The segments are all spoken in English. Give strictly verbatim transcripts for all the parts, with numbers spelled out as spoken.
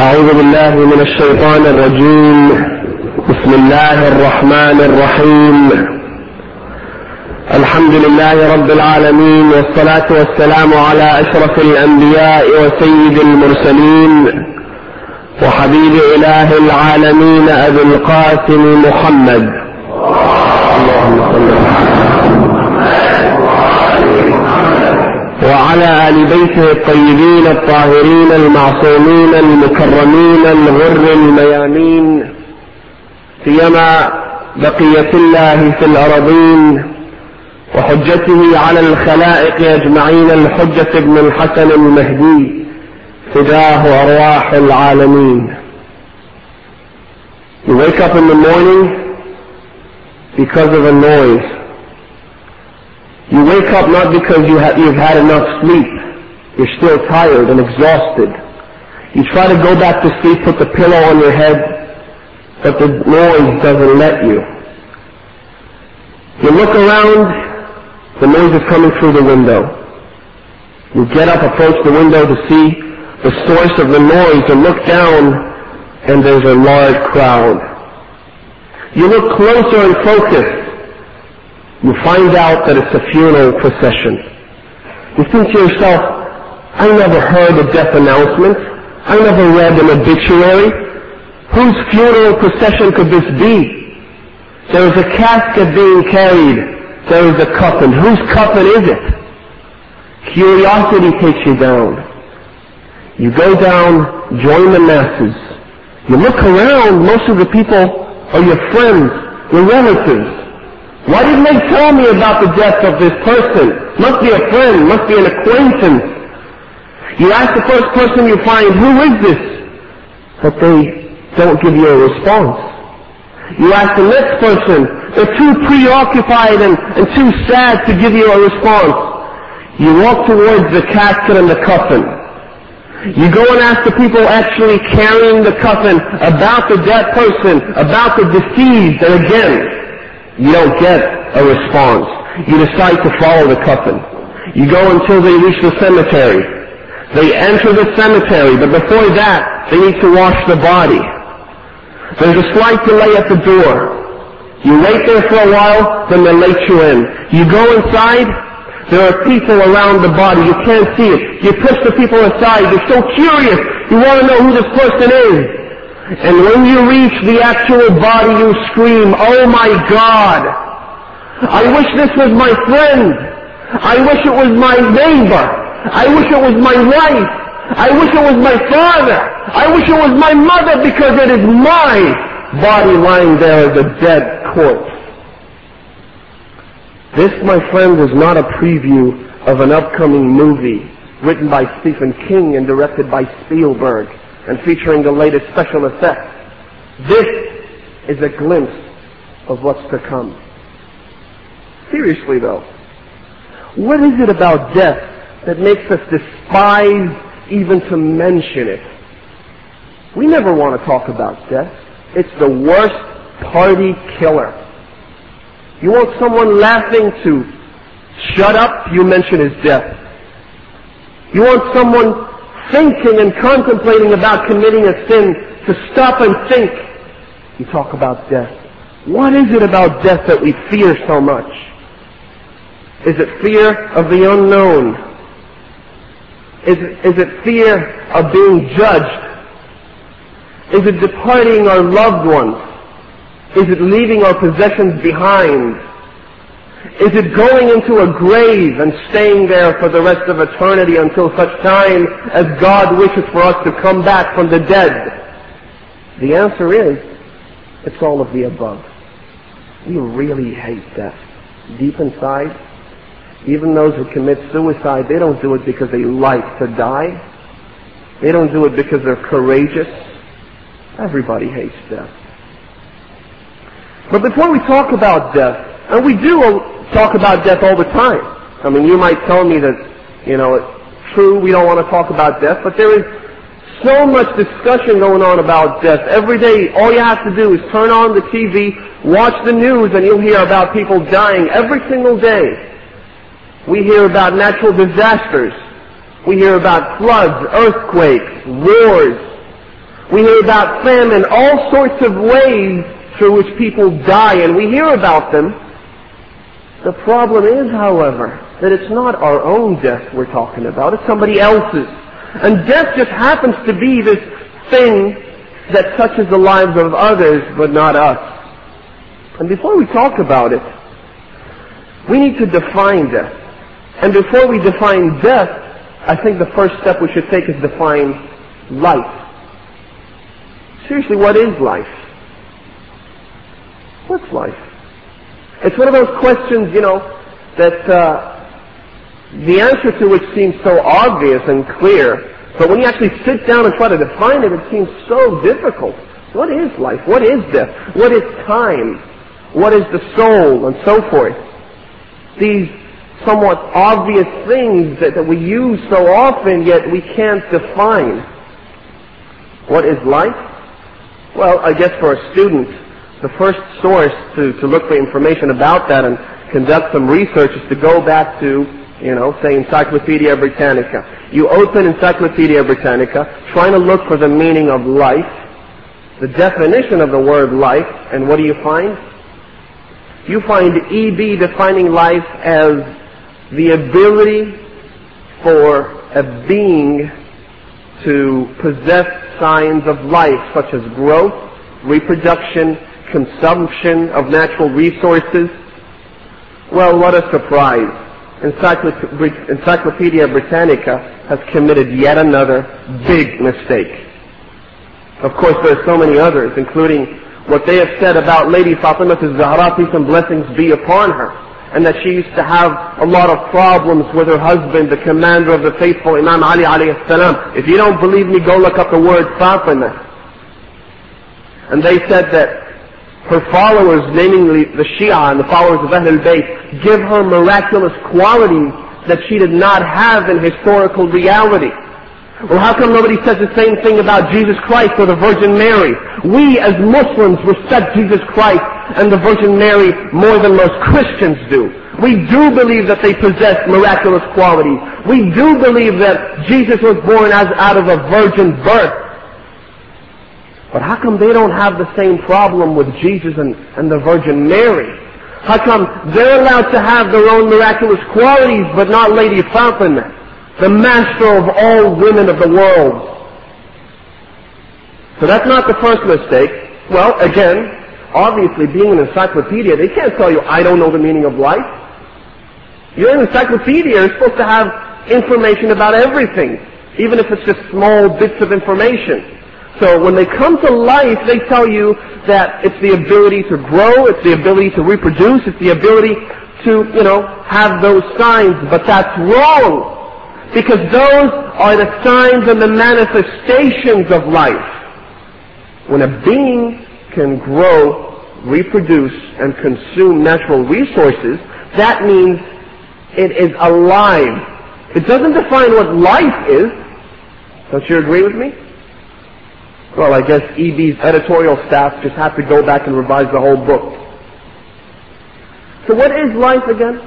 أعوذ بالله من الشيطان الرجيم. بسم الله الرحمن الرحيم. الحمد لله رب العالمين، والصلاة والسلام على أشرف الأنبياء وسيد المرسلين وحبيب إله العالمين أبي القاسم محمد اللهم صل وعلى آل بيته الطيبين الطاهرين المعصومين المكرمين الغر الميامين، سيما بقية الله في الأرضين وحجته على الخلائق أجمعين الحجة ابن الحسن المهدي فداه أرواح العالمين. You wake up in the morning because of a noise. You wake up not because you ha- you've had enough sleep. You're still tired and exhausted. You try to go back to sleep, put the pillow on your head, but the noise doesn't let you. You look around, the noise is coming through the window. You get up, approach the window to see the source of the noise, and look down, and there's a large crowd. You look closer and focus. You find out that it's a funeral procession. You think to yourself, I never heard a death announcement. I never read an obituary. Whose funeral procession could this be? There is a casket being carried. There is a coffin. Whose coffin is it? Curiosity takes you down. You go down, join the masses. You look around, most of the people are your friends, your relatives. Why didn't they tell me about the death of this person? Must be a friend, must be an acquaintance. You ask the first person you find, who is this? But they don't give you a response. You ask the next person, they're too preoccupied and, and too sad to give you a response. You walk towards the casket and the coffin. You go and ask the people actually carrying the coffin about the dead person, about the deceased, and again, you don't get a response. You decide to follow the coffin. You go until they reach the cemetery. They enter the cemetery, but before that, they need to wash the body. There's a slight delay at the door. You wait there for a while, then they let you in. You go inside, there are people around the body. You can't see it. You push the people aside. You're so curious. You want to know who this person is. And when you reach the actual body, you scream, oh my God! I wish this was my friend! I wish it was my neighbor! I wish it was my wife! I wish it was my father! I wish it was my mother, because it is my body lying there as a dead corpse. This, my friend, is not a preview of an upcoming movie written by Stephen King and directed by Spielberg and featuring the latest special effects. This is a glimpse of what's to come. Seriously though, what is it about death that makes us despise even to mention it? We never want to talk about death. It's the worst party killer. You want someone laughing to shut up, you mention his death. You want someone thinking and contemplating about committing a sin to stop and think, you talk about death. What is it about death that we fear so much? Is it fear of the unknown? Is it, is it fear of being judged? Is it departing our loved ones? Is it leaving our possessions behind? Is it going into a grave and staying there for the rest of eternity until such time as God wishes for us to come back from the dead? The answer is, it's all of the above. We really hate death. Deep inside, even those who commit suicide, they don't do it because they like to die. They don't do it because they're courageous. Everybody hates death. But before we talk about death, and we do talk about death all the time. I mean, you might tell me that, you know, it's true, we don't want to talk about death, but there is so much discussion going on about death. Every day, all you have to do is turn on the T V, watch the news, and you'll hear about people dying every single day. We hear about natural disasters. We hear about floods, earthquakes, wars. We hear about famine, all sorts of ways through which people die, and we hear about them. The problem is, however, that it's not our own death we're talking about, it's somebody else's. And death just happens to be this thing that touches the lives of others, but not us. And before we talk about it, we need to define death. And before we define death, I think the first step we should take is define life. Seriously, what is life? What's life? It's one of those questions, you know, that uh, the answer to which seems so obvious and clear, but when you actually sit down and try to define it, it seems so difficult. What is life? What is death? What is time? What is the soul? And so forth. These somewhat obvious things that, that we use so often, yet we can't define. What is life? Well, I guess for a student, the first source to, to look for information about that and conduct some research is to go back to, you know, say Encyclopedia Britannica. You open Encyclopedia Britannica, trying to look for the meaning of life, the definition of the word life, and what do you find? You find E B defining life as the ability for a being to possess signs of life, such as growth, reproduction, consumption of natural resources. Well, what a surprise. Encyclop- Encyclopedia Britannica has committed yet another big mistake. Of course, there are so many others, including what they have said about Lady Fatima az-Zahra, peace and blessings be upon her, and that she used to have a lot of problems with her husband, the commander of the faithful, Imam Ali alayhi salam. If you don't believe me, go look up the word Fatima. And they said that her followers, namely the Shia and the followers of Ahl al-Bayt, give her miraculous qualities that she did not have in historical reality. Well, how come nobody says the same thing about Jesus Christ or the Virgin Mary? We as Muslims respect Jesus Christ and the Virgin Mary more than most Christians do. We do believe that they possess miraculous qualities. We do believe that Jesus was born as out of a virgin birth. But how come they don't have the same problem with Jesus and, and the Virgin Mary? How come they're allowed to have their own miraculous qualities, but not Lady Fatima, the master of all women of the world? So that's not the first mistake. Well, again, obviously being an encyclopedia, they can't tell you, I don't know the meaning of life. You're an encyclopedia, you're supposed to have information about everything, even if it's just small bits of information. So when they come to life, they tell you that it's the ability to grow, it's the ability to reproduce, it's the ability to, you know, have those signs. But that's wrong, because those are the signs and the manifestations of life. When a being can grow, reproduce, and consume natural resources, that means it is alive. It doesn't define what life is. Don't you agree with me? Well, I guess E B's editorial staff just have to go back and revise the whole book. So what is life again?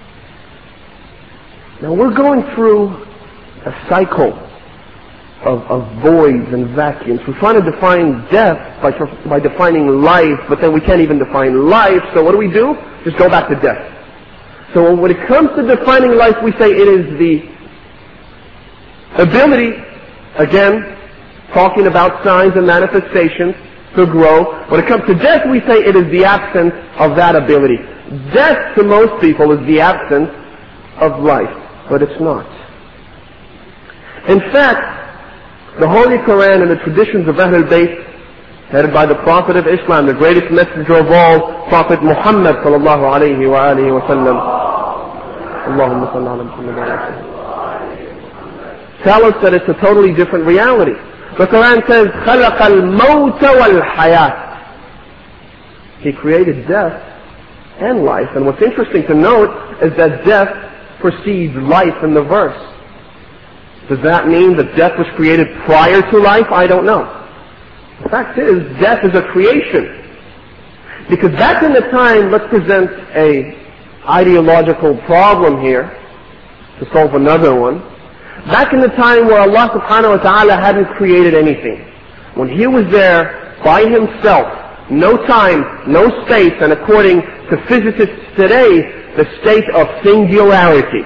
Now we're going through a cycle of, of voids and vacuums. We're trying to define death by, by defining life, but then we can't even define life, so what do we do? Just go back to death. So when it comes to defining life, we say it is the ability, again, talking about signs and manifestations, to grow. When it comes to death, we say it is the absence of that ability. Death to most people is the absence of life, but it's not. In fact, the Holy Quran and the traditions of Ahl al-Bayt, headed by the Prophet of Islam, the greatest messenger of all, Prophet Muhammad sallallahu alayhi wa alihi wa sallam, Allahumma salli ala Muhammad wa alihi, tell us that it's a totally different reality. The Quran says, خَلَقَ الْمَوْتَ وَالْحَيَاةِ. He created death and life. And what's interesting to note is that death precedes life in the verse. Does that mean that death was created prior to life? I don't know. The fact is, death is a creation. Because back in the time, let's present a ideological problem here to solve another one. Back in the time where Allah subhanahu wa ta'ala hadn't created anything. when he was there by himself, no time, no space, and according to physicists today, the state of singularity.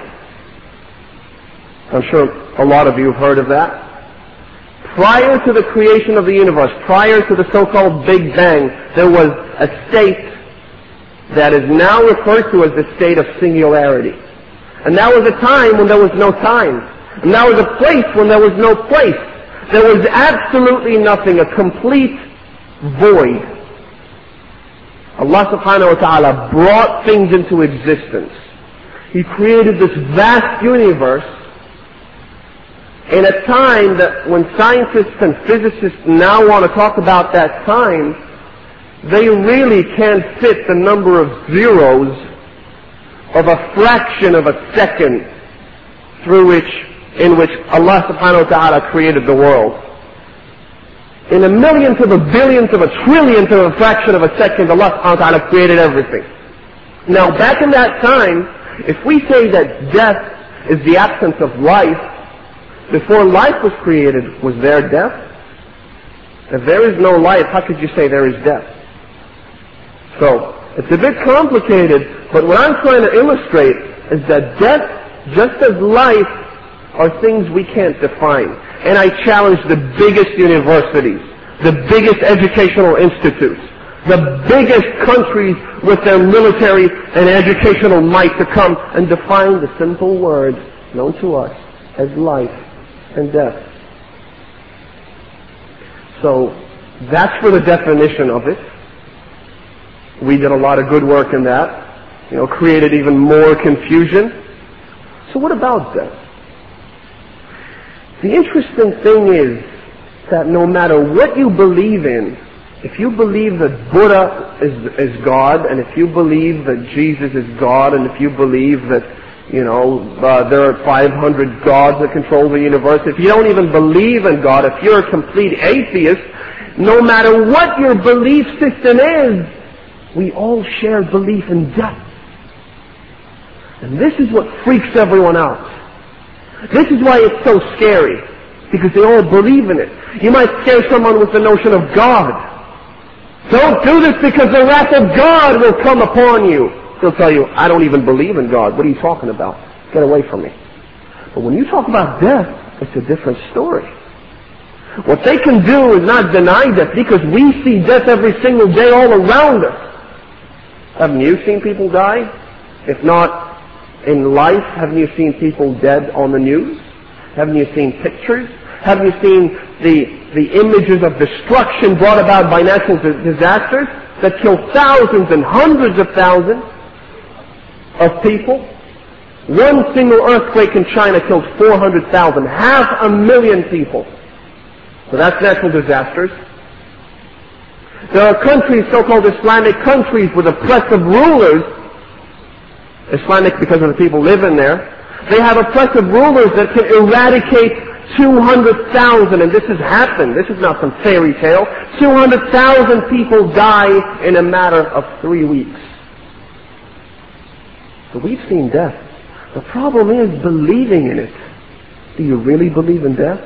I'm sure a lot of you have heard of that. Prior to the creation of the universe, prior to the so-called Big Bang, there was a state that is now referred to as the state of singularity. And that was a time when there was no time. And that was a place when there was no place. There was absolutely nothing, a complete void. Allah subhanahu wa ta'ala brought things into existence. He created this vast universe in a time that when scientists and physicists now want to talk about that time, they really can't fit the number of zeros of a fraction of a second through which, in which Allah subhanahu wa ta'ala created the world. In a millionth of a billionth of a trillionth of a fraction of a second, Allah subhanahu wa ta'ala created everything. Now, back in that time, if we say that death is the absence of life, before life was created, was there death? If there is no life, how could you say there is death? So, it's a bit complicated, but what I'm trying to illustrate is that death, just as life, are things we can't define. And I challenge the biggest universities, the biggest educational institutes, the biggest countries with their military and educational might to come and define the simple words known to us as life and death. So that's for the definition of it. We did a lot of good work in that, you know, created even more confusion. So what about death? The interesting thing is that no matter what you believe in, if you believe that Buddha is, is God, and if you believe that Jesus is God, and if you believe that, you know, uh, there are five hundred gods that control the universe, if you don't even believe in God, if you're a complete atheist, no matter what your belief system is, we all share belief in death. And this is what freaks everyone out. This is why it's so scary, because they all believe in it. You might scare someone with the notion of God. Don't do this because the wrath of God will come upon you. He'll tell you, I don't even believe in God. What are you talking about? Get away from me. But when you talk about death, it's a different story. What they can do is not deny death, because we see death every single day all around us. Haven't you seen people die? If not in life, haven't you seen people dead on the news? Haven't you seen pictures? Haven't you seen the, the images of destruction brought about by natural disasters that kill thousands and hundreds of thousands of people? One single earthquake in China killed four hundred thousand, half a million people. So that's natural disasters. There are countries, so-called Islamic countries, with oppressive rulers, Islamic because of the people living there, they have oppressive rulers that can eradicate two hundred thousand, and this has happened, this is not some fairy tale, two hundred thousand people die in a matter of three weeks. So we've seen death. The problem is believing in it. Do you really believe in death?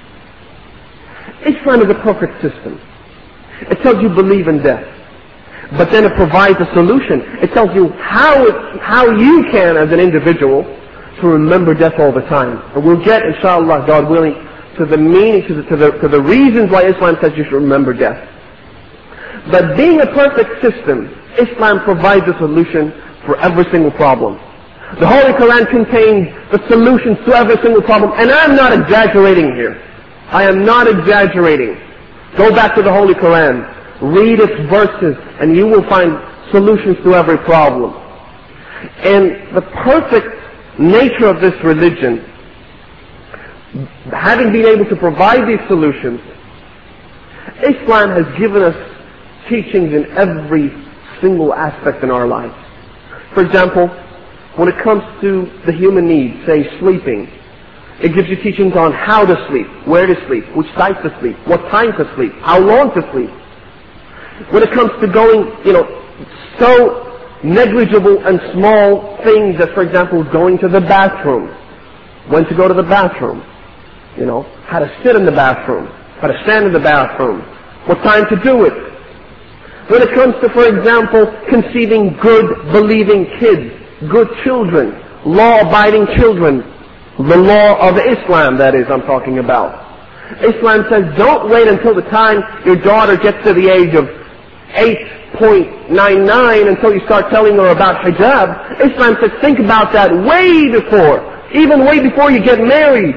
Islam is a perfect system. It tells you believe in death. But then it provides a solution. It tells you how it, how you can, as an individual, to remember death all the time. And we'll get, inshallah, God willing, to the meaning, to the, to the, to the reasons why Islam says you should remember death. But being a perfect system, Islam provides a solution for every single problem. The Holy Quran contains the solutions to every single problem. And I'm not exaggerating here. I am not exaggerating. Go back to the Holy Quran. Read its verses, and you will find solutions to every problem. And the perfect nature of this religion, having been able to provide these solutions, Islam has given us teachings in every single aspect in our lives. For example, when it comes to the human needs, say sleeping, it gives you teachings on how to sleep, where to sleep, which side to sleep, what time to sleep, how long to sleep. When it comes to going, you know, so negligible and small things as, for example, going to the bathroom, when to go to the bathroom, you know, how to sit in the bathroom, how to stand in the bathroom, what time to do it. When it comes to, for example, conceiving good, believing kids, good children, law-abiding children, the law of Islam, that is, I'm talking about. Islam says don't wait until the time your daughter gets to the age of eight point nine nine until you start telling her about hijab. Islam says think about that way before, even way before you get married.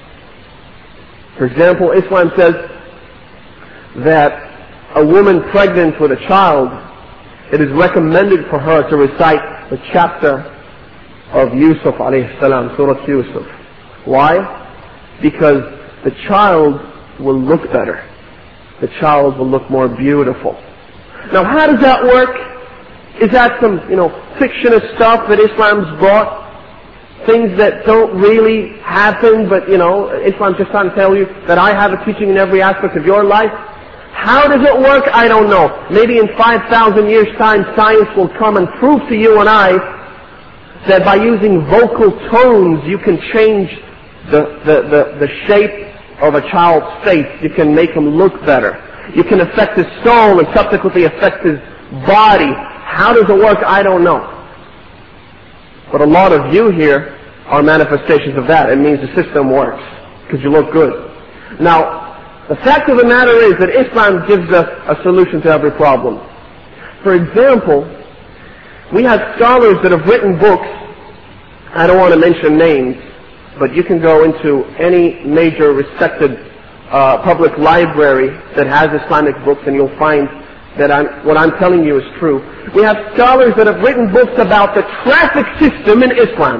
For example, Islam says that a woman pregnant with a child, it is recommended for her to recite the chapter of Yusuf alayhi salam, Surah Yusuf. Why? Because the child will look better. The child will look more beautiful. Now how does that work? Is that some, you know, fictionist stuff that Islam's brought? Things that don't really happen, but, you know, Islam's just trying to tell you that I have a teaching in every aspect of your life? How does it work? I don't know. Maybe in five thousand years' time, science will come and prove to you and I that by using vocal tones, you can change the, the, the, the shape of a child's face. You can make him look better. You can affect his soul and subsequently affect his body. How does it work? I don't know. But a lot of you here are manifestations of that. It means the system works because you look good. Now, the fact of the matter is that Islam gives us a solution to every problem. For example, we have scholars that have written books. I don't want to mention names, but you can go into any major respected uh, public library that has Islamic books and you'll find that I'm, what I'm telling you is true. We have scholars that have written books about the traffic system in Islam.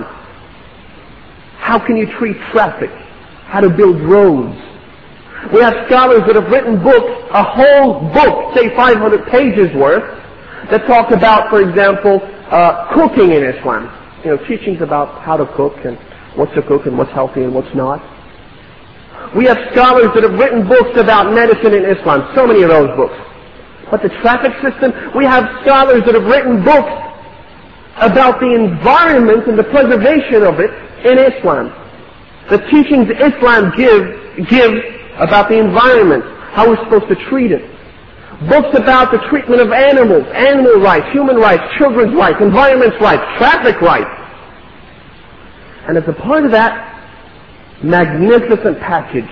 How can you treat traffic? How to build roads. We have scholars that have written books, a whole book, say five hundred pages worth, that talk about, for example, uh, cooking in Islam. You know, teachings about how to cook and what's to cook and what's healthy and what's not. We have scholars that have written books about medicine in Islam, so many of those books. But the traffic system, we have scholars that have written books about the environment and the preservation of it in Islam. The teachings Islam gives, gives about the environment, how we're supposed to treat it. Books about the treatment of animals, animal rights, human rights, children's rights, environment's rights, traffic rights. And as a part of that magnificent package,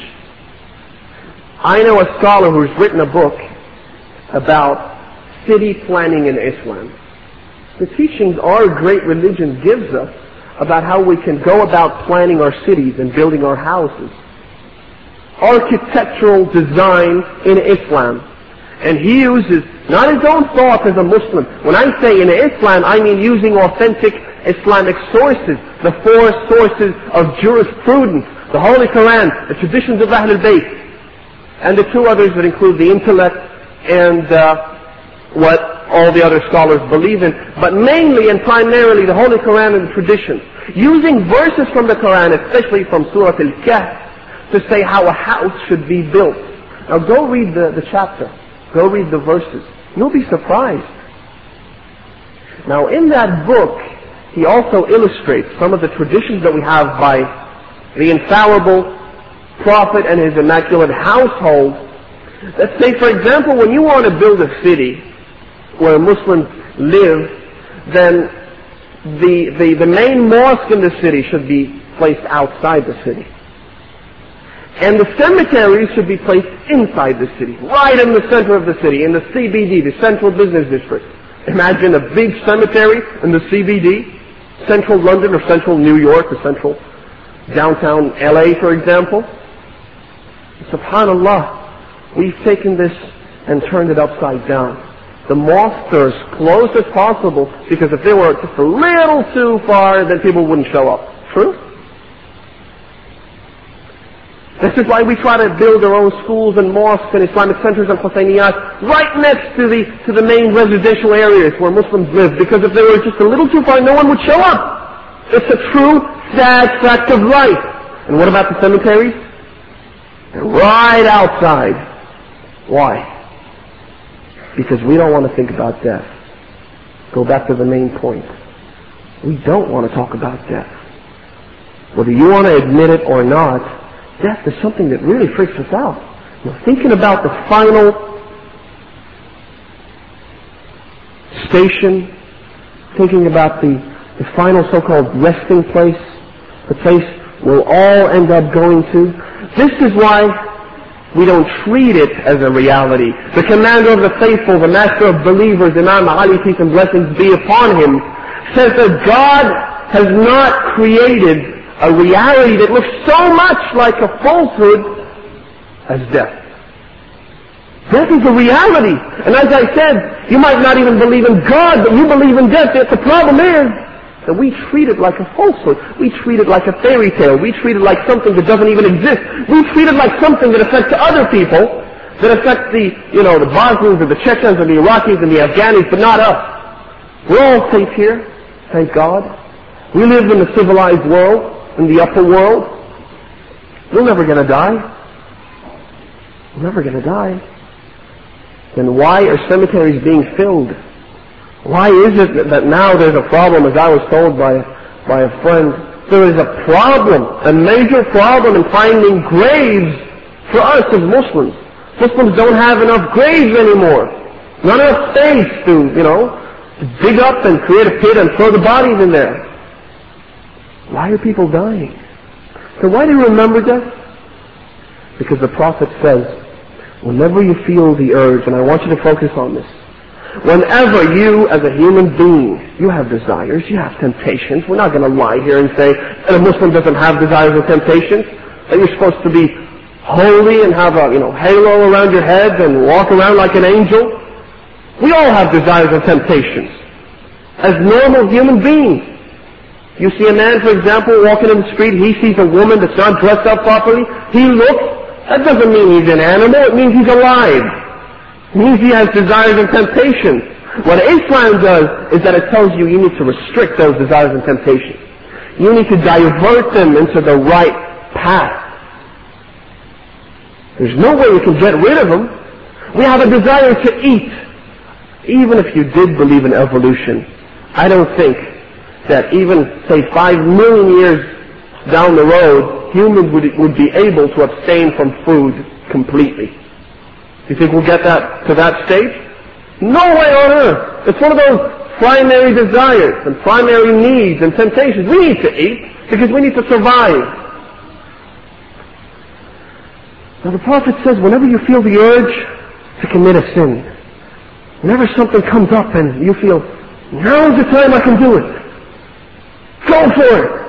I know a scholar who's written a book about city planning in Islam. The teachings our great religion gives us about how we can go about planning our cities and building our houses. Architectural design in Islam. And he uses not his own thoughts as a Muslim. When I say in Islam, I mean using authentic Islamic sources, the four sources of jurisprudence, the Holy Quran, the traditions of Ahlul Bayt, and the two others that include the intellect and uh, what all the other scholars believe in, but mainly and primarily the Holy Quran and the traditions. Using verses from the Quran, especially from Surah Al-Kahf, to say how a house should be built. Now go read the, the chapter. Go read the verses. You'll be surprised. Now in that book, he also illustrates some of the traditions that we have by the infallible Prophet and his immaculate household. Let's say, for example, when you want to build a city where Muslims live, then the, the, the main mosque in the city should be placed outside the city. And the cemeteries should be placed inside the city, right in the center of the city, in the C B D, the Central Business District. Imagine a big cemetery in the C B D, central London or central New York or central downtown L A, for example. SubhanAllah, we've taken this and turned it upside down. The mosques are as close as possible, because if they were just a little too far, then people wouldn't show up. True? This is why we try to build our own schools and mosques and Islamic centers and Husayniyat right next to the to the main residential areas where Muslims live, because if they were just a little too far, no one would show up. It's a true, sad fact of life. And what about the cemeteries? They're right outside. Why? Because we don't want to think about death. Go back to the main point. We don't want to talk about death. Whether you want to admit it or not, death is something that really freaks us out. Now, thinking about the final station, thinking about the, the final so-called resting place, the place we'll all end up going to. This is why we don't treat it as a reality. The commander of the faithful, the master of believers, Imam Ali, peace and blessings be upon him, says that God has not created a reality that looks so much like a falsehood as death. Death is a reality. And as I said, you might not even believe in God, but you believe in death. The problem is that we treat it like a falsehood. We treat it like a fairy tale. We treat it like something that doesn't even exist. We treat it like something that affects other people, that affects the, you know, the Bosnians and the Chechens and the Iraqis and the Afghanis, but not us. We're all safe here, thank God. We live in the civilized world, in the upper world. We're never going to die. We're never going to die. Then why are cemeteries being filled? Why is it that now there's a problem, as I was told by, by a friend, there is a problem, a major problem in finding graves for us as Muslims. Muslims don't have enough graves anymore. Not enough space to, you know, dig up and create a pit and throw the bodies in there. Why are people dying? So why do you remember death? Because the Prophet says, whenever you feel the urge, and I want you to focus on this, whenever you, as a human being, you have desires, you have temptations. We're not going to lie here and say that a Muslim doesn't have desires or temptations, that you're supposed to be holy and have a, you know, halo around your head and walk around like an angel. We all have desires and temptations as normal human beings. You see a man, for example, walking in the street, he sees a woman that's not dressed up properly, he looks. That doesn't mean he's an animal, it means he's alive. It means he has desires and temptations. What Islam does is that it tells you you need to restrict those desires and temptations. You need to divert them into the right path. There's no way you can get rid of them. We have a desire to eat. Even if you did believe in evolution, I don't think that even, say, five million years down the road, humans would, would be able to abstain from food completely. Do you think we'll get that to that state? No way on earth. It's one of those primary desires and primary needs and temptations. We need to eat because we need to survive. Now the Prophet says whenever you feel the urge to commit a sin, whenever something comes up and you feel, now's the time I can do it, go for it.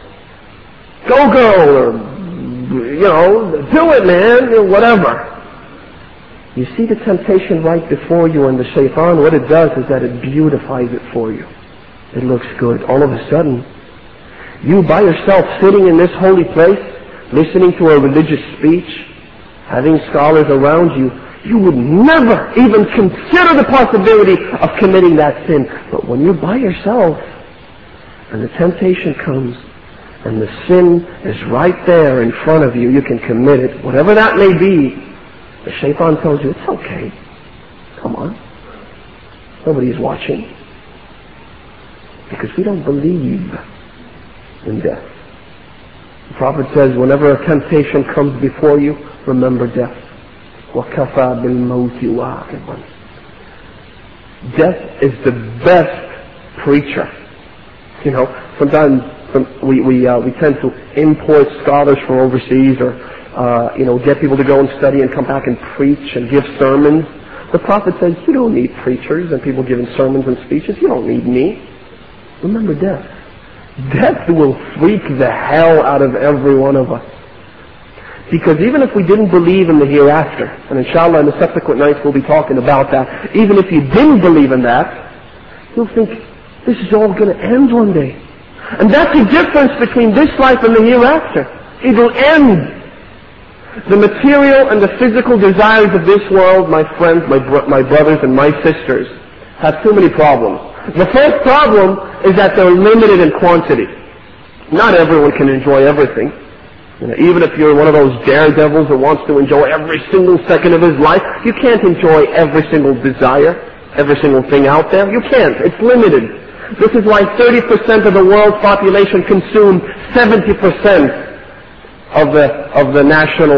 Go girl, or, you know, do it man, whatever. You see the temptation right before you, and the shaitan, what it does is that it beautifies it for you. It looks good. All of a sudden, you by yourself sitting in this holy place, listening to a religious speech, having scholars around you, you would never even consider the possibility of committing that sin. But when you're by yourself, and the temptation comes, and the sin is right there in front of you, you can commit it, whatever that may be, the shaitan tells you, it's okay. Come on. Nobody's watching. Because we don't believe in death. The Prophet says, whenever a temptation comes before you, remember death. وَكَفَى بِالْمَوْتِ وَاعِظًا. Death is the best preacher. You know, sometimes we we uh, we tend to import scholars from overseas, or uh, you know, get people to go and study and come back and preach and give sermons. The Prophet says, you don't need preachers and people giving sermons and speeches. You don't need me. Remember death. Death will freak the hell out of every one of us. Because even if we didn't believe in the hereafter, and inshallah in the subsequent nights we'll be talking about that, even if you didn't believe in that, you'll think, this is all going to end one day. And that's the difference between this life and the hereafter. It'll end. The material and the physical desires of this world, my friends, my, bro- my brothers and my sisters, have too many problems. The first problem is that they're limited in quantity. Not everyone can enjoy everything. You know, even if you're one of those daredevils that wants to enjoy every single second of his life, you can't enjoy every single desire, every single thing out there. You can't. It's limited. This is why thirty percent of the world's population consume seventy percent of the, of the national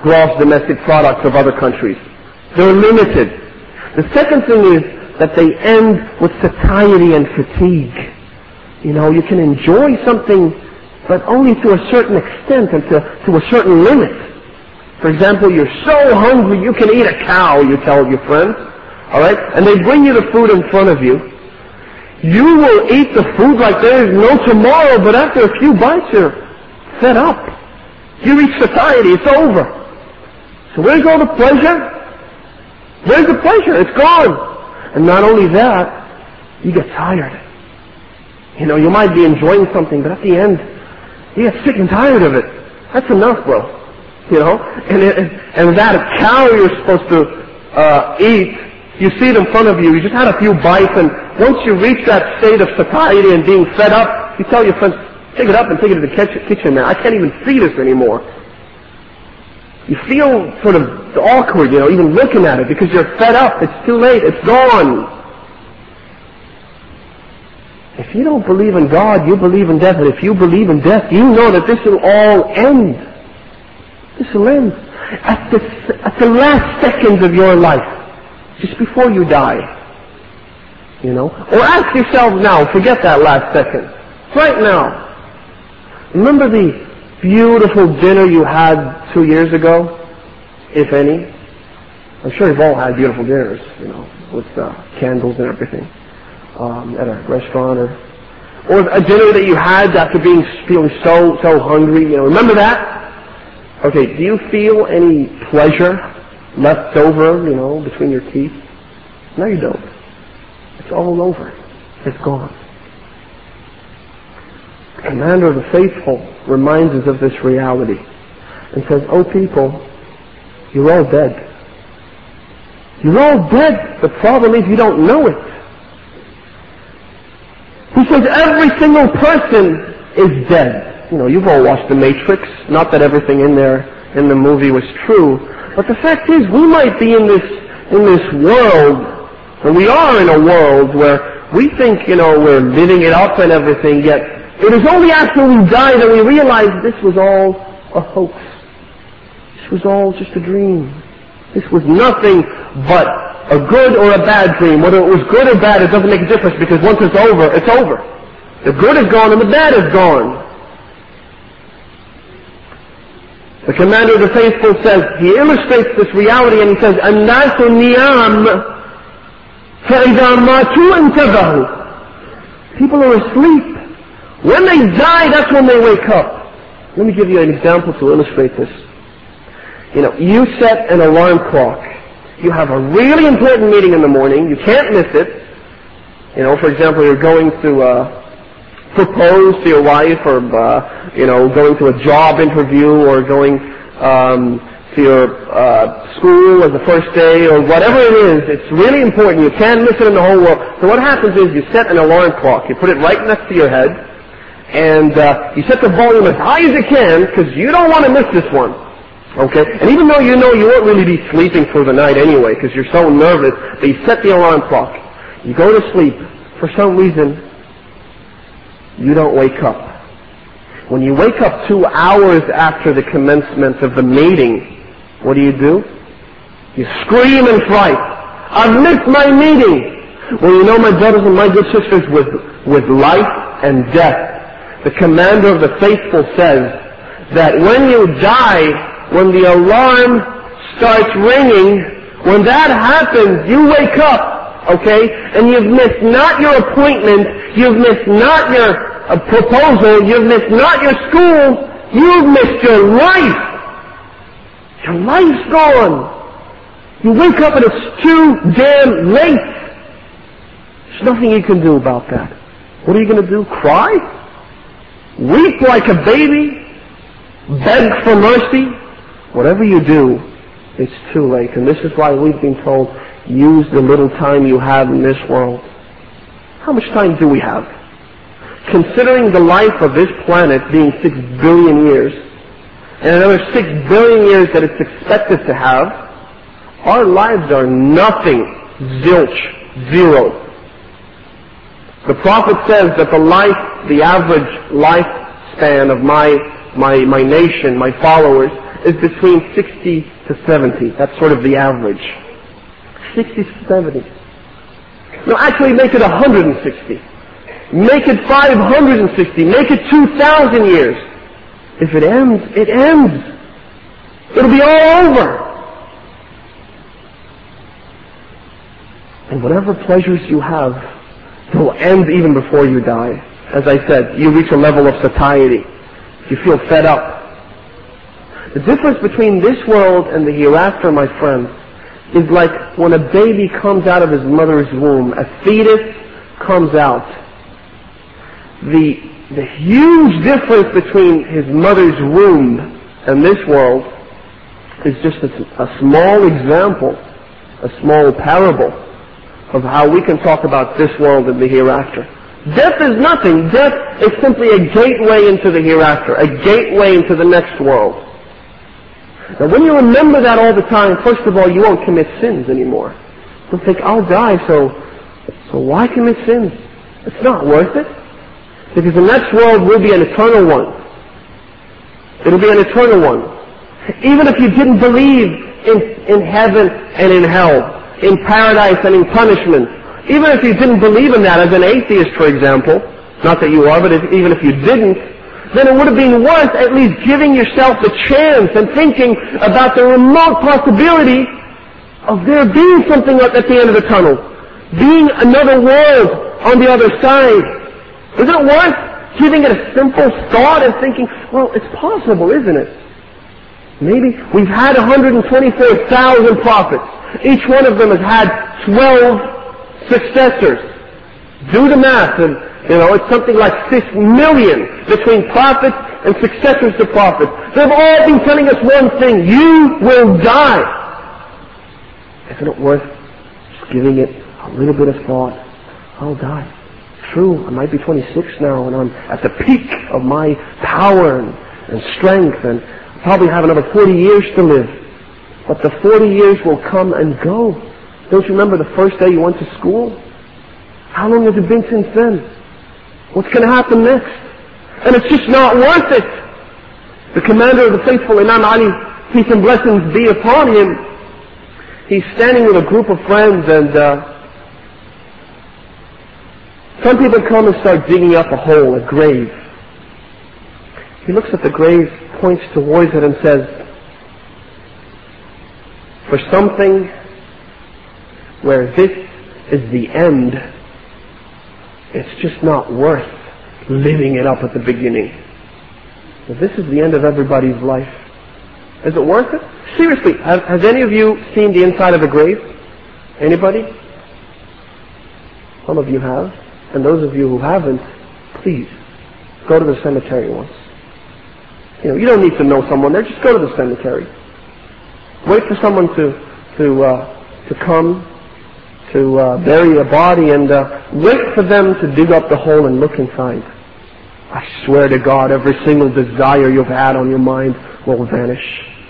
gross domestic products of other countries. They're limited. The second thing is that they end with satiety and fatigue. You know, you can enjoy something, but only to a certain extent and to, to a certain limit. For example, you're so hungry you can eat a cow, you tell your friends. Alright? And they bring you the food in front of you. You will eat the food like there is no tomorrow, but after a few bites you're fed up. You reach satiety, it's over. So where's all the pleasure? Where's the pleasure? It's gone. And not only that, you get tired. You know, you might be enjoying something, but at the end, you get sick and tired of it. That's enough, bro. You know? And, it, and that cow you're supposed to uh, eat, you see it in front of you, you just had a few bites, and once you reach that state of satiety and being fed up, you tell your friends, take it up and take it to the kitchen, man. I can't even see this anymore. You feel sort of awkward, you know, even looking at it because you're fed up. It's too late. It's gone. If you don't believe in God, you believe in death. And if you believe in death, you know that this will all end. This will end. At the, at the last seconds of your life, just before you die. You know? Or ask yourself now, forget that last second. Right now. Remember the beautiful dinner you had two years ago, if any? I'm sure you've all had beautiful dinners, you know, with uh, candles and everything, um, at a restaurant, or or a dinner that you had after being feeling so so hungry. You know, remember that? Okay, do you feel any pleasure left over, you know, between your teeth? No, you don't. It's all over. It's gone. The commander of the faithful reminds us of this reality and says, "Oh people, you're all dead. You're all dead. The problem is you don't know it." He says every single person is dead. You know, you've all watched The Matrix. Not that everything in there in the movie was true, but the fact is we might be in this in this world, and we are in a world where we think, you know, we're living it up and everything, yet it is only after we die that we realize this was all a hoax. This was all just a dream. This was nothing but a good or a bad dream. Whether it was good or bad, it doesn't make a difference, because once it's over, it's over. The good is gone and the bad is gone. The commander of the faithful says, he illustrates this reality and he says, الناس نيام فإذا ماتوا انتبهوا. People are asleep. When they die, that's when they wake up. Let me give you an example to illustrate this. You know, you set an alarm clock. You have a really important meeting in the morning. You can't miss it. You know, for example, you're going to uh, propose to your wife, or uh, you know, going to a job interview, or going um, to your uh, school as the first day, or whatever it is. It's really important. You can't miss it in the whole world. So what happens is you set an alarm clock. You put it right next to your head, and uh, you set the volume as high as you can, because you don't want to miss this one. Okay? And even though you know you won't really be sleeping for the night anyway, because you're so nervous, but you set the alarm clock. You go to sleep. For some reason, you don't wake up. When you wake up two hours after the commencement of the meeting, what do you do? You scream in fright. I've missed my meeting. Well, you know, my brothers and my good sisters, with, with life and death, the commander of the faithful says that when you die, when the alarm starts ringing, when that happens, you wake up, okay? And you've missed not your appointment, you've missed not your uh, proposal, you've missed not your school, you've missed your life. Your life's gone. You wake up and it's too damn late. There's nothing you can do about that. What are you going to do? Cry? Weep like a baby? Beg for mercy? Whatever you do, it's too late. And this is why we've been told, use the little time you have in this world. How much time do we have? Considering the life of this planet being six billion years, and another six billion years that it's expected to have, our lives are nothing, zilch, zero. The prophet says that the life, the average lifespan of my, my, my nation, my followers, is between sixty to seventy. That's sort of the average. sixty to seventy. No, actually make it one hundred sixty. Make it five hundred sixty. Make it two thousand years. If it ends, it ends. It'll be all over. And whatever pleasures you have will end even before you die. As I said, you reach a level of satiety. You feel fed up. The difference between this world and the hereafter, my friends, is like when a baby comes out of his mother's womb. A fetus comes out. The, the huge difference between his mother's womb and this world is just a, a small example, a small parable of how we can talk about this world and the hereafter. Death is nothing. Death is simply a gateway into the hereafter, a gateway into the next world. Now when you remember that all the time, first of all, you won't commit sins anymore. You'll think, I'll die, so, so why commit sins? It's not worth it. Because the next world will be an eternal one. It'll be an eternal one. Even if you didn't believe in, in heaven and in hell, in paradise and in punishment, even if you didn't believe in that as an atheist, for example, not that you are, but if, even if you didn't, then it would have been worth at least giving yourself the chance and thinking about the remote possibility of there being something at the end of the tunnel, being another world on the other side. Isn't it worth giving it a simple thought and thinking, well, it's possible, isn't it? Maybe we've had one hundred twenty-four thousand prophets. Each one of them has had twelve successors. Do the math, and you know, it's something like six million between prophets and successors to prophets. They've all been telling us one thing: you will die. Isn't it worth just giving it a little bit of thought? I'll die. True, I might be twenty-six now, and I'm at the peak of my power and, and strength, and probably have another forty years to live. But the forty years will come and go. Don't you remember the first day you went to school? How long has it been since then? What's going to happen next? And it's just not worth it. The commander of the faithful, Imam Ali, peace and blessings be upon him, he's standing with a group of friends, and uh, some people come and start digging up a hole, a grave. He looks at the grave, points towards it, and says, for something where this is the end, it's just not worth living it up at the beginning. If this is the end of everybody's life, is it worth it? Seriously, has, has any of you seen the inside of a grave? Anybody? Some of you have. And those of you who haven't, please, go to the cemetery once. You know, you don't need to know someone there, just go to the cemetery. Wait for someone to, to, uh, to come, to uh, bury a body, and uh, wait for them to dig up the hole and look inside. I swear to God, every single desire you've had on your mind will vanish.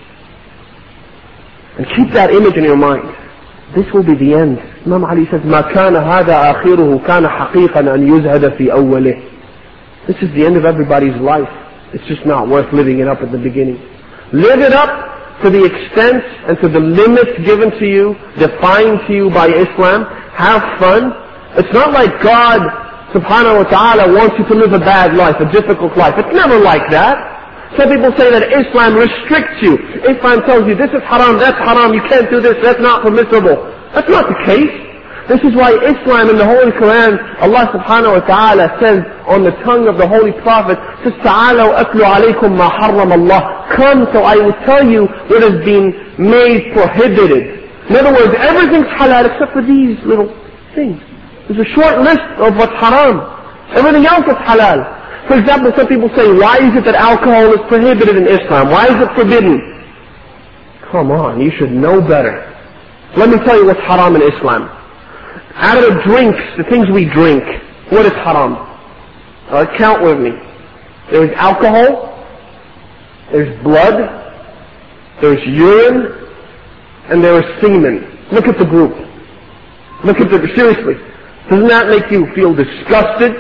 And keep that image in your mind. This will be the end. Imam Ali says, مَا كَانَ هَذَا آخِرُهُ كَانَ حَقِيقًا أَنْ يُزْهَدَ فِي أَوَّلِهِ. This is the end of everybody's life. It's just not worth living it up at the beginning. Live it up to the extent and to the limits given to you, defined to you by Islam. Have fun. It's not like God subhanahu wa ta'ala wants you to live a bad life, a difficult life. It's never like that. Some people say that Islam restricts you. Islam tells you this is haram, that's haram, you can't do this, that's not permissible. That's not the case. This is why Islam in the Holy Quran, Allah subhanahu wa ta'ala says on the tongue of the Holy Prophet, says, تَعَالَوْا أَتْلُ عَلَيْكُمْ مَا حَرَّمَ اللَّهِ. Come, so I will tell you what has been made prohibited. In other words, everything's halal except for these little things. There's a short list of what's haram. Everything else is halal. For example, some people say, why is it that alcohol is prohibited in Islam? Why is it forbidden? Come on, you should know better. Let me tell you what's haram in Islam. Out of the drinks, the things we drink, what is haram? All right, count with me. There's alcohol, there's blood, there's urine, and there is semen. Look at the group. Look at the, seriously. Doesn't that make you feel disgusted?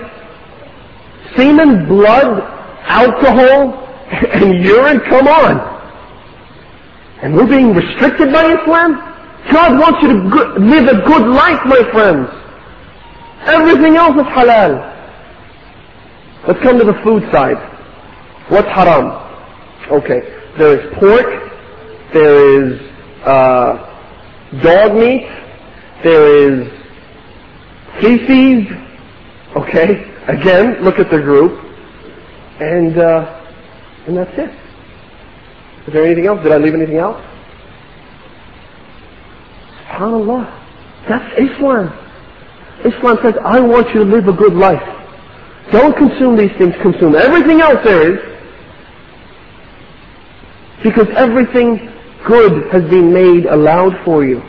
Semen, blood, alcohol, and urine? Come on. And we're being restricted by Islam? God wants you to go- live a good life, my friends. Everything else is halal. Let's come to the food side. What's haram? Okay, there is pork, there is uh, dog meat, there is feces. Okay, again, look at the group, and uh, and that's it. Is there anything else? Did I leave anything out? SubhanAllah, that's Islam. Islam says, I want you to live a good life. Don't consume these things, consume everything else there is. Because everything good has been made allowed for you.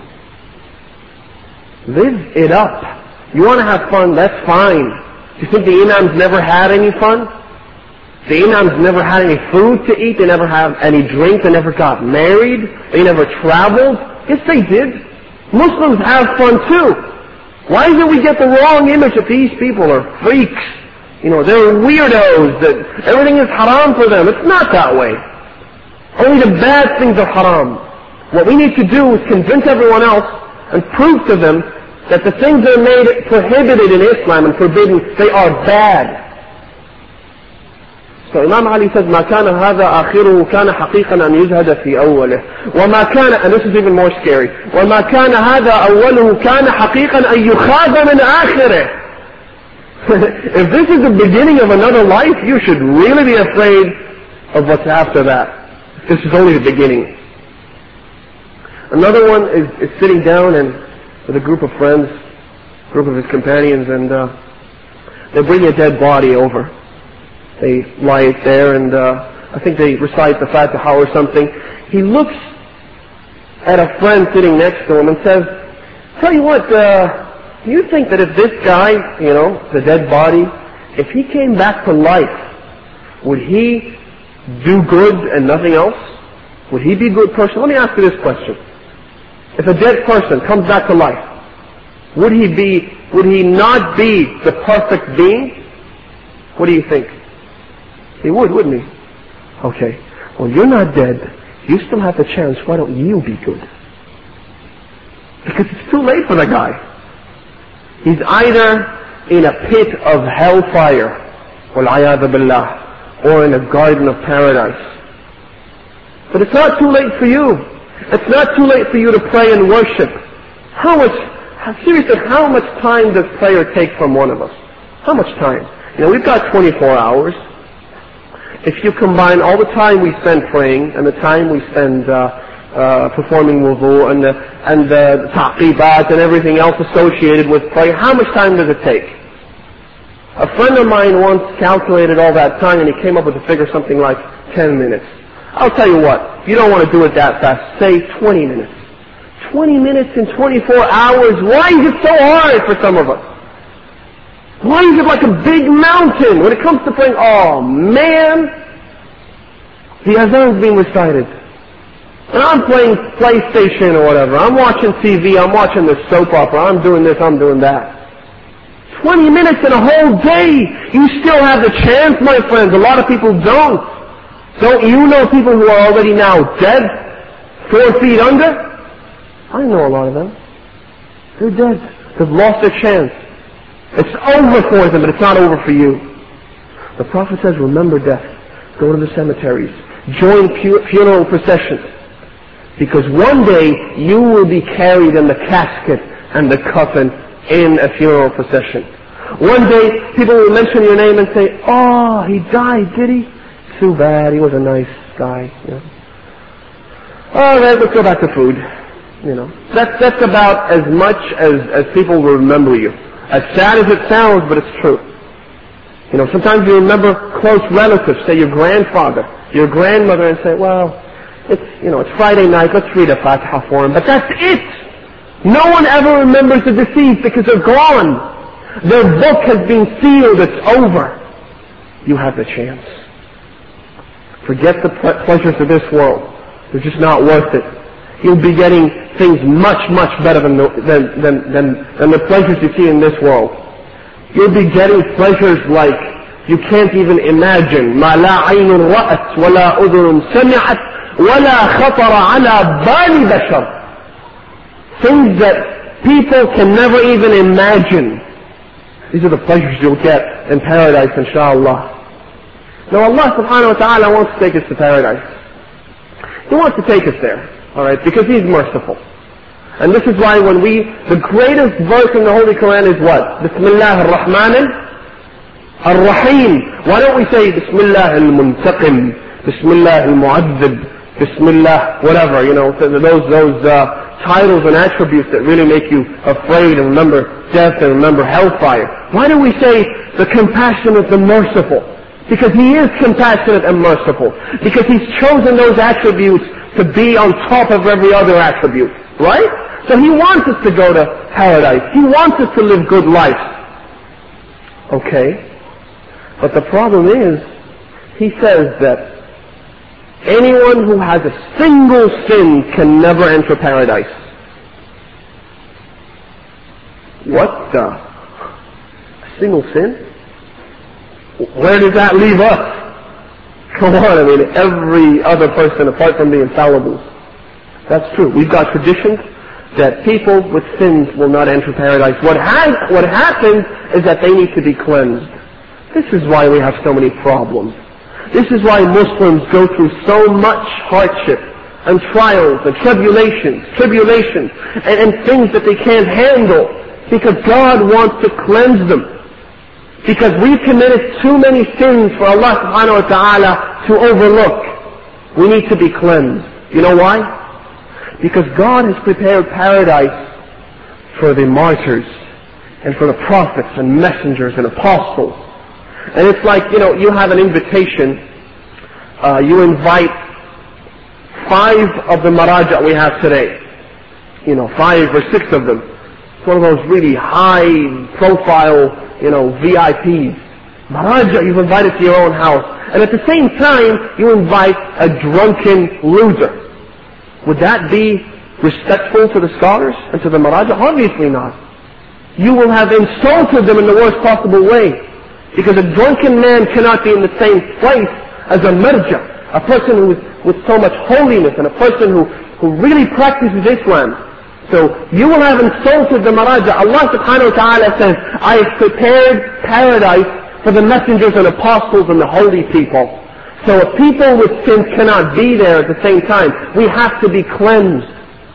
Live it up. You want to have fun, that's fine. Do you think the imams never had any fun? The imams never had any food to eat, they never had any drink, they never got married, they never traveled. Yes, they did. Muslims have fun too. Why is it we get the wrong image that these people are freaks? You know, they're weirdos, that everything is haram for them. It's not that way. Only the bad things are haram. What we need to do is convince everyone else and prove to them that the things that are made prohibited in Islam and forbidden, they are bad. So Imam Ali says, ما كان هذا آخره كان حقيقا أن يزهد في أوله وما كان, and this is even more scary, وما كان هذا أوله كان حقيقا أن يخاذ من آخره. If this is the beginning of another life, you should really be afraid of what's after that. This is only the beginning. Another one is, is sitting down and with a group of friends, a group of his companions, and uh, they bring a dead body over. They lie it there, and uh, I think they recite the Fatiha or something. He looks at a friend sitting next to him and says, tell you what, uh, do you think that if this guy, you know, the dead body, if he came back to life, would he do good and nothing else? Would he be a good person? Let me ask you this question. If a dead person comes back to life, would he be, would he not be the perfect being? What do you think? He would, wouldn't he? Okay. Well, you're not dead. You still have the chance. Why don't you be good? Because it's too late for the guy. He's either in a pit of hellfire, وَالْعَيَاذَ بِاللَّهِ, or in a garden of paradise. But it's not too late for you. It's not too late for you to pray and worship. How much, seriously, how much time does prayer take from one of us? How much time? You know, we've got twenty-four hours. If you combine all the time we spend praying and the time we spend uh, uh, performing wudu and the, and the taqibat and everything else associated with prayer, how much time does it take? A friend of mine once calculated all that time and he came up with a figure something like ten minutes. I'll tell you what, you don't want to do it that fast. Say twenty minutes. twenty minutes in twenty-four hours. Why is it so hard for some of us? Why is it like a big mountain when it comes to praying? Oh man, the azan is being recited. And I'm playing PlayStation or whatever. I'm watching T V, I'm watching the soap opera, I'm doing this, I'm doing that. twenty minutes in a whole day. You still have the chance, my friends. A lot of people don't. Don't you know people who are already now dead? Four feet under? I know a lot of them. They're dead. They've lost their chance. It's over for them, but it's not over for you. The Prophet says, remember death. Go to the cemeteries. Join pu- funeral processions. Because one day you will be carried in the casket and the coffin in a funeral procession. One day people will mention your name and say, oh, he died, did he? Too bad, he was a nice guy. You know. All right, let's go back to food. You know, that's that's about as much as as people will remember you. As sad as it sounds, but it's true. You know, sometimes you remember close relatives, say your grandfather, your grandmother, and say, well, it's you know, it's Friday night. Let's read a Fatiha for him. But that's it. No one ever remembers the deceased because they're gone. Their book has been sealed. It's over. You have the chance. Forget the pleasures of this world. They're just not worth it. You'll be getting things much, much better than the, than, than, than, than the pleasures you see in this world. You'll be getting pleasures like you can't even imagine. مَا لَا عَيْنٌ رَأَتْ وَلَا أُذُنٌ سَمِعَتْ وَلَا خَطَرَ عَلَى بَالِ بَشَرٍ. Things that people can never even imagine. These are the pleasures you'll get in paradise, inshallah. Now Allah subhanahu wa ta'ala wants to take us to paradise. He wants to take us there, alright, because He's merciful. And this is why when we, the greatest verse in the Holy Quran is what? Bismillah ar-Rahman ar-Rahim. Why don't we say Bismillah al-Muntaqim, Bismillah al-Mu'adzib, Bismillah, whatever, you know, those, those uh, titles and attributes that really make you afraid and remember death and remember hellfire. Why do we say the compassionate, the merciful? Because He is compassionate and merciful. Because He's chosen those attributes to be on top of every other attribute. Right? So He wants us to go to paradise. He wants us to live good lives. Okay. But the problem is, He says that anyone who has a single sin can never enter paradise. What the? A single sin? Where does that leave us? Come on, I mean, every other person apart from the infallibles. That's true. We've got traditions that people with sins will not enter paradise. What, has, what happens is that they need to be cleansed. This is why we have so many problems. This is why Muslims go through so much hardship and trials and tribulations, tribulations, and, and things that they can't handle, because God wants to cleanse them. Because we've committed too many sins for Allah subhanahu wa ta'ala to overlook. We need to be cleansed. You know why? Because God has prepared paradise for the martyrs and for the prophets and messengers and apostles. And it's like, you know, you have an invitation. Uh, you invite five of the maraja we have today. You know, five or six of them. It's one of those really high profile, you know, V I Ps. Maraja, you've invited to your own house. And at the same time, you invite a drunken loser. Would that be respectful to the scholars and to the maraja? Obviously not. You will have insulted them in the worst possible way. Because a drunken man cannot be in the same place as a marja, a person who is with so much holiness and a person who, who really practices Islam. So you will have insulted the maraja. Allah subhanahu wa ta'ala says, I have prepared paradise for the messengers and apostles and the holy people. So if people with sins cannot be there at the same time, we have to be cleansed.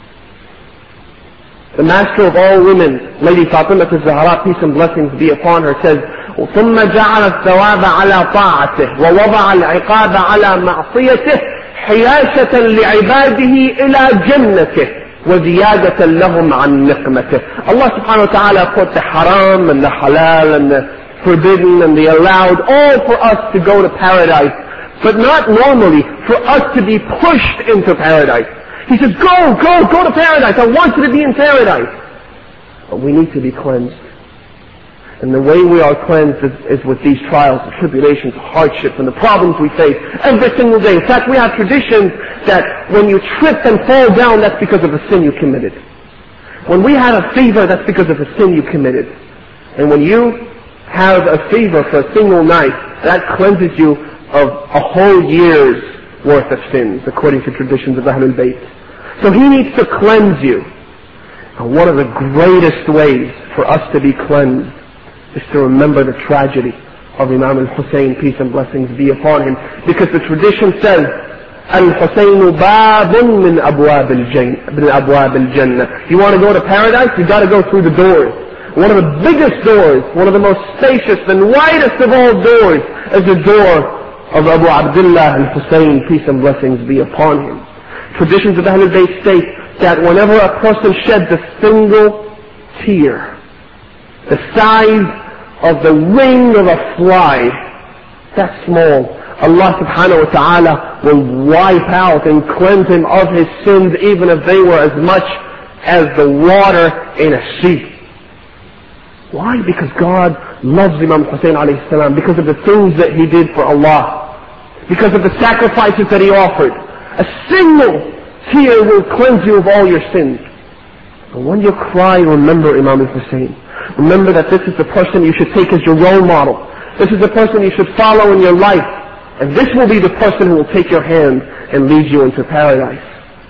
The master of all women, Lady Fatima al-Zahra, peace and blessings be upon her, says, ثم جعل الثواب على طاعته ووضع العقاب على معصيته حياشة لعباده إلى جنته وزيادة لهم عن نقمته. Allah subhanahu wa ta'ala put the haram and the halal and the forbidden and the allowed all for us to go to paradise. But not normally for us to be pushed into paradise. He says, go, go, go to paradise. I want you to be in paradise. But we need to be cleansed. And the way we are cleansed is, is with these trials, the tribulations, hardships, and the problems we face every single day. In fact, we have traditions that when you trip and fall down, that's because of the sin you committed. When we have a fever, that's because of the sin you committed. And when you have a fever for a single night, that cleanses you of a whole year's worth of sins, according to traditions of Ahlul Bayt. So He needs to cleanse you. And one of the greatest ways for us to be cleansed is to remember the tragedy of Imam al-Hussein, peace and blessings be upon him. Because the tradition says, Al-Hussein babun min abwab al-Jannah. You want to go to paradise? You got to go through the doors. One of the biggest doors, one of the most spacious and widest of all doors is the door of Abu Abdullah al-Hussein, peace and blessings be upon him. Traditions of Ahlul Bayt state that whenever a person sheds a single tear, the size of the wing of a fly, that small, Allah subhanahu wa ta'ala will wipe out and cleanse him of his sins, even if they were as much as the water in a sea. Why? Because God loves Imam Hussein alayhi salam, because of the things that he did for Allah, because of the sacrifices that he offered. A single tear will cleanse you of all your sins. And when you cry, remember Imam Hussein. Remember that this is the person you should take as your role model. This is the person you should follow in your life. And this will be the person who will take your hand and lead you into paradise.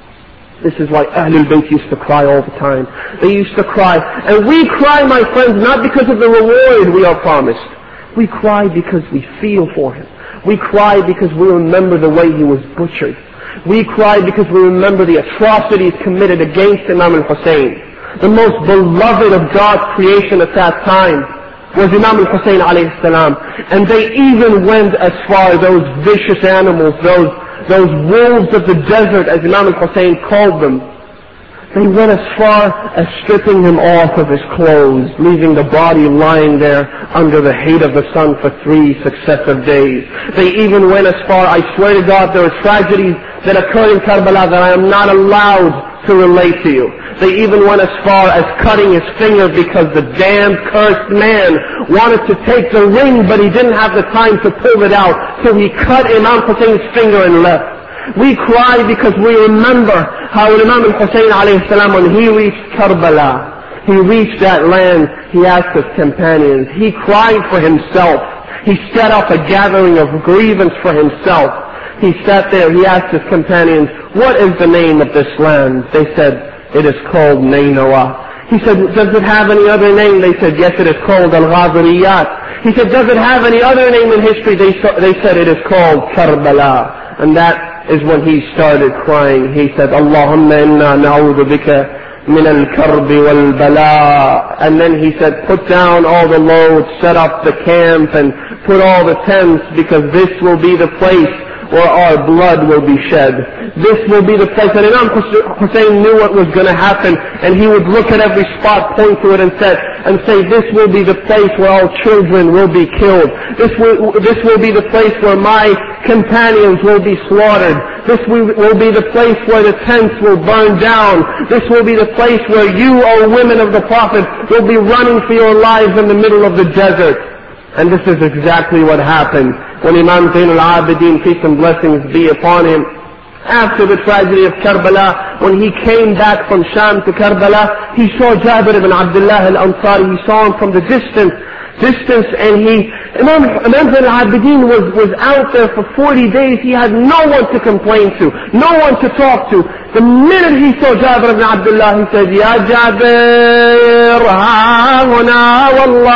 This is why Ahlul Bayt used to cry all the time. They used to cry. And we cry, my friends, not because of the reward we are promised. We cry because we feel for him. We cry because we remember the way he was butchered. We cry because we remember the atrocities committed against Imam al-Hussein. The most beloved of God's creation at that time was Imam al-Hussein alayhi salam. And they even went as far, those vicious animals, those those wolves of the desert, as Imam al-Hussein called them, they went as far as stripping him off of his clothes, leaving the body lying there under the heat of the sun for three successive days. They even went as far, I swear to God, there are tragedies that occurred in Karbala that I am not allowed to relate to you. They even went as far as cutting his finger because the damned cursed man wanted to take the ring, but he didn't have the time to pull it out, so he cut Imam Hussein's finger and left. We cry because we remember how Imam al-Hussein alayhi salam, when he reached Karbala, he reached that land, he asked his companions, he cried for himself. He set up a gathering of grievance for himself. He sat there, he asked his companions, what is the name of this land? They said, it is called Nainawa. He said, does it have any other name? They said, yes, it is called Al-Ghadiriyat. He said, does it have any other name in history? They, they said, it is called Karbala. And that is when he started crying. He said, Allahumma inna na'udhu bika min al-karbi wal-bala. And then he said, put down all the loads, set up the camp, and put all the tents, because this will be the place where our blood will be shed. This will be the place. And Imam Hussein knew what was going to happen, and he would look at every spot, point to it, and say, and say, this will be the place where all children will be killed. This will, this will be the place where my companions will be slaughtered. This will, will be the place where the tents will burn down. This will be the place where you, O women of the Prophet, will be running for your lives in the middle of the desert. And this is exactly what happened when Imam Zain al-Abidin, peace and blessings be upon him, after the tragedy of Karbala, when he came back from Sham to Karbala, he saw Jabir ibn Abdullah al-Ansari. He saw him from the distance, distance, and he, Imam, Imam Zain al-Abidin was, was out there for forty days. He had no one to complain to, no one to talk to. The minute he saw Jabir ibn Abdullah, he said, Ya Jabir, ha huna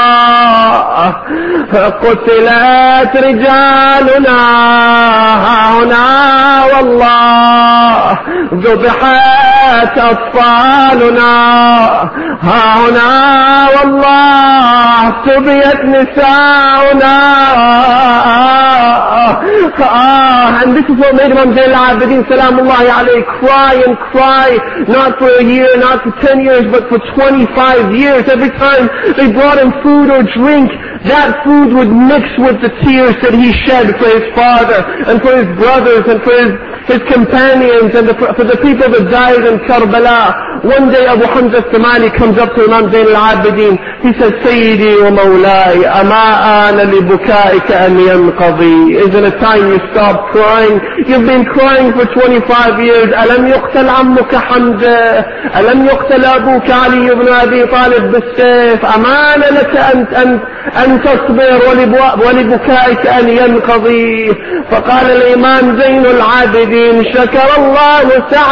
wallah, قتلت رجالنا ها هنا والله ذبحت أطفالنا ها هنا والله سبيت نساؤنا. Ah, and this is what made Imam Zain al-Abidin salamullahi alayhi cry and cry, not for a year, not for ten years, but for twenty-five years. Every time they brought him food or drink, that food would mix with the tears that he shed for his father and for his brothers and for his, his companions and the, for the people that died in Karbala. One day Abu Hamza al-Thumali comes up to Imam Zain al-Abidin. He says, Sayyidi wa Mawlai, ama ana li bukaika an yanqadi. Isn't it time you stop crying? You've been crying for twenty-five years. Alam yuqtal ammuka Hamza? Alam yuqtal abuka Ali ibn Abi Talib bis-sayf? Amana laka an, an, an تصبر ولبكائك أن ينقضي. فقال الإمام زين العابدين شكر الله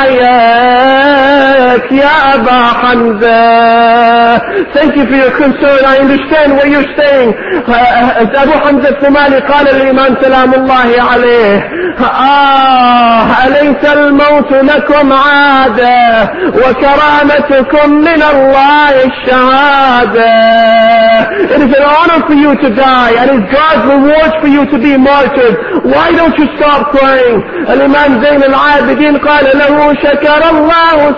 سعيك يا أبا حمزة. Thank you for your concern. I understand what you're saying. أبو حمزة الثمالي قال الإمام سلام الله عليه, آه أليس الموت لكم عادة وكرامتكم من الله الشهادة. It is an honor for you to die, and it's God's reward for you to be martyred. Why don't you stop crying? Al-Imam Zain al-Abidin قال له شكر الله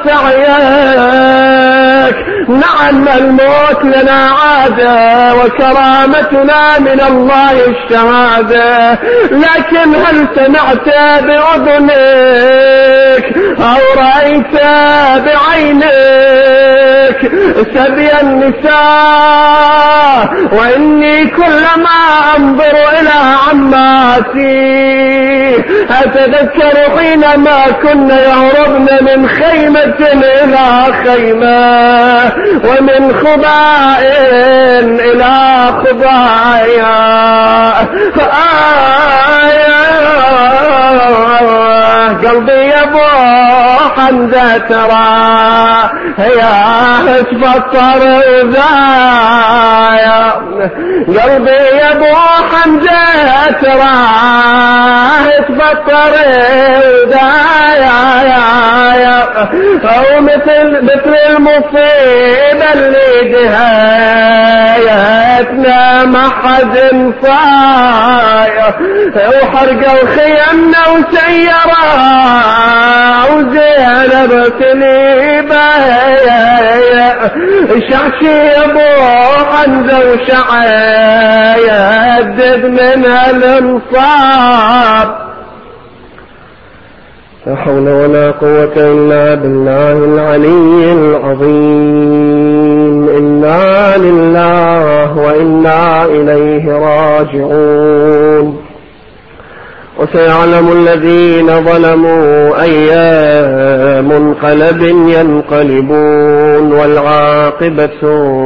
سعيك. نعم الموت لنا عادة وكرامتنا من الله الشهادة. لكن هل سمعت بأذنك أو رأيت بعينك سبي النساء؟ وإني كلما أنظر إلى عماتي أتذكر حينما كنا يهربن من خيمة إلى خيمة ومن خباء إلى خباء. آية قلبي يا ابو حمزة ترى يا تفطر ذايا قلبي يا ابو حمزة ترى تفطر ذايا يا او مثل مثل المصيبة اللي جهايتنا ما حد صاير وحرقوا خيمنا وسيرا وزينب تليبا شعشي ابو حمزة وشعيد من الانصاب لا حول ولا قوة إلا بالله العلي العظيم. إنا لله وإنا إليه راجعون. وسيعلم الذين ظلموا أي منقلب ينقلبون والعاقبة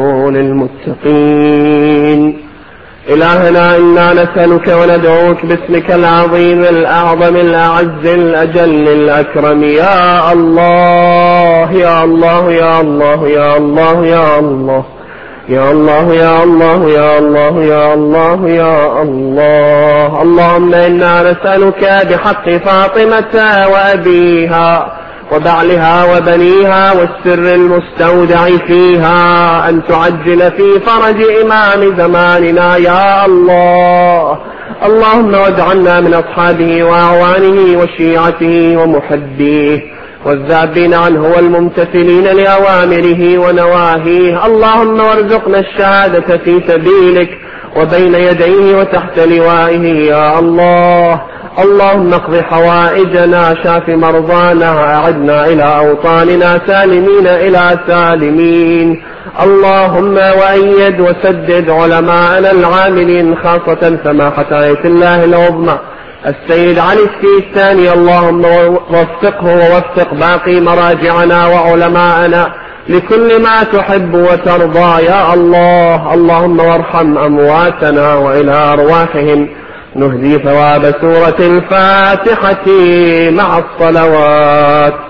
للمتقين. إلهنا إنا نسألك وندعوك باسمك العظيم الأعظم الأعز الأجل الأكرم يا الله يا الله يا الله يا الله يا الله يا الله يا الله يا الله يا الله يا الله. اللهم إنا نسألك بحق فاطمة وأبيها وبعلها وبنيها والسر المستودع فيها أن تعجل في فرج إمام زماننا يا الله. اللهم واجعلنا من أصحابه وأعوانه وشيعته ومحبيه والذابين عنه والممتثلين لأوامره ونواهيه. اللهم وارزقنا الشهادة في سبيلك وبين يديه وتحت لوائه يا الله. اللهم اقض حوائجنا شاف مرضانا أعدنا إلى أوطاننا سالمين إلى سالمين. اللهم وأيد وسدد علماءنا العاملين خاصة سماحة آية الله العظمى السيد علي السيستاني. اللهم وفقه ووفق باقي مراجعنا وعلماءنا لكل ما تحب وترضى يا الله. اللهم وارحم أمواتنا وإلى أرواحهم نهدي ثواب سورة الفاتحة مع الصلوات.